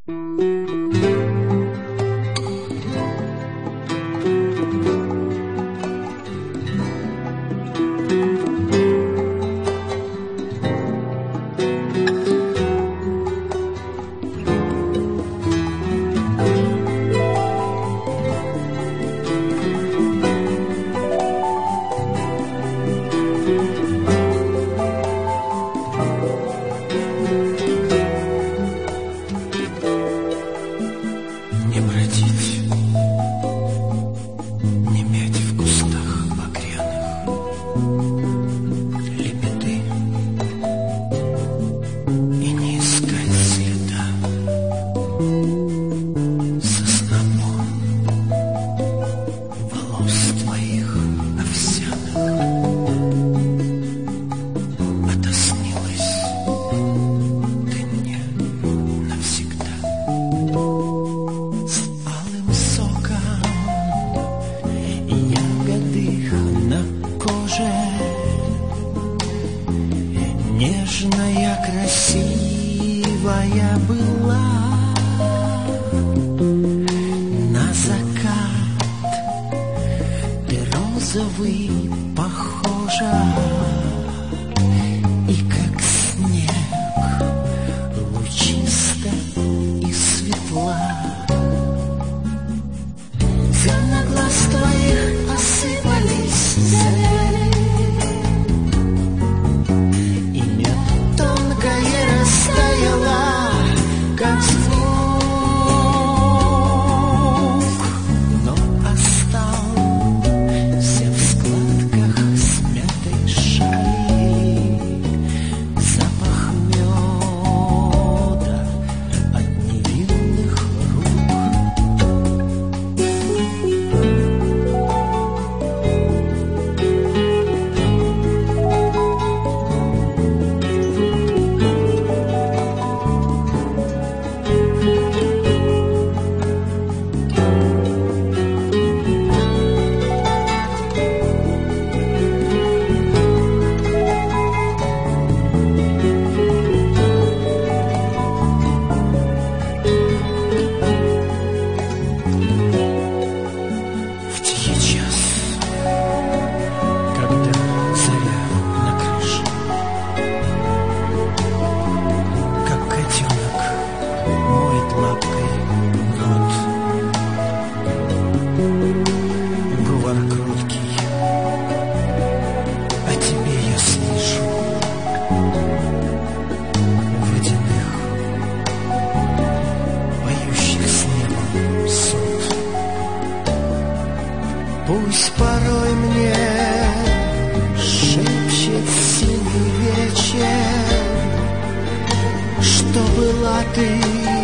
Нежная, красивая была, на закат ты розовый похожа, и как снег лучиста и светла. На глаз твоих осыпались заряды, растаяла, как звук, но остался в складках смятой шали запах меда от невинных рук. Пусть порой мне шепчет синий вечер, что была ты